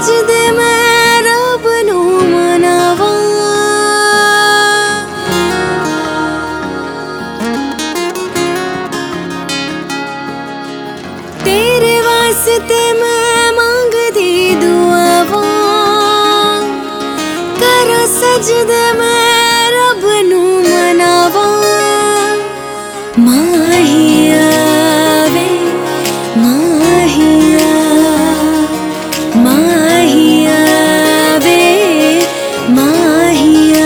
सजदे मैं रब नू मनावा। तेरे वास्ते मैं मांगदी दुआवा, करो सजदे मैं रब नू मनावा। माहिया वे माहिया, माहिया वे माहिया।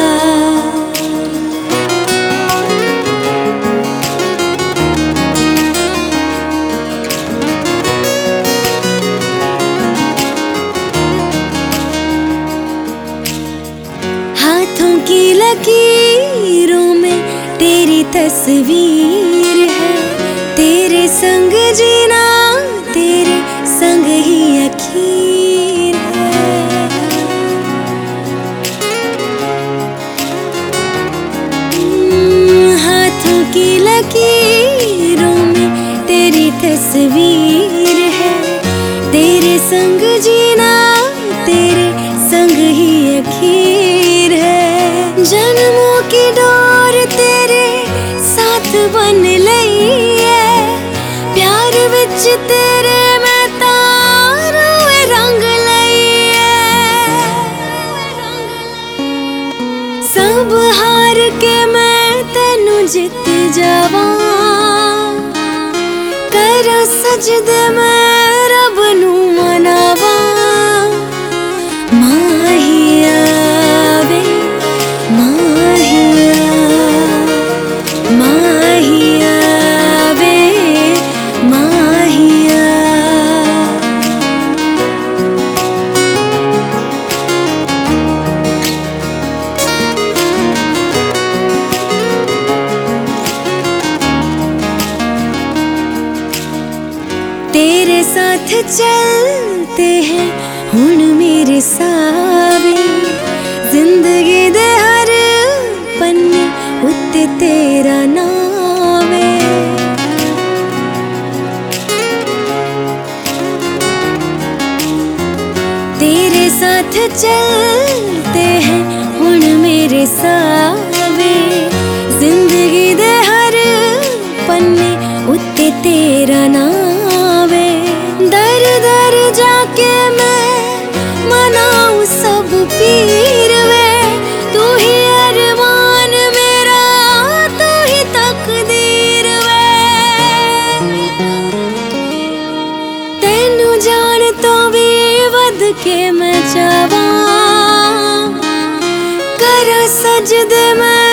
हाथों की लकीरों में तेरी तस्वीर है, तेरे संग जीना तेरे संग ही अखीर है। हाथों की लकीरों में तेरी तस्वीर है, तेरे संग जीना तेरे संग ही अखीर है। जन्मों की डोर तेरे साथ बन लई है, प्यार विच तेरे मैं तारों रंग लई है। सब हार के मैं तेनू जित जावा, करो सजदे मैं रब नू मनावा। माहिया वे माहिया, माहिया वे माहिया। तेरे साथ चलते हैं हुण मेरे सावे, जिंदगी दे हर पन्ने उत्ते तेरा नाम है। तेरे साथ चलते हैं हुण मेरे सावे, जिंदगी दे हर पन्ने उत्ते तेरा नाम है। दर दर जाके मैं मनाऊं सब पीर वे, तू ही अरमान मेरा, तू ही तकदीर वे। तेनू जान तो भी वध के मैं चाहवां, करो सजदे मैं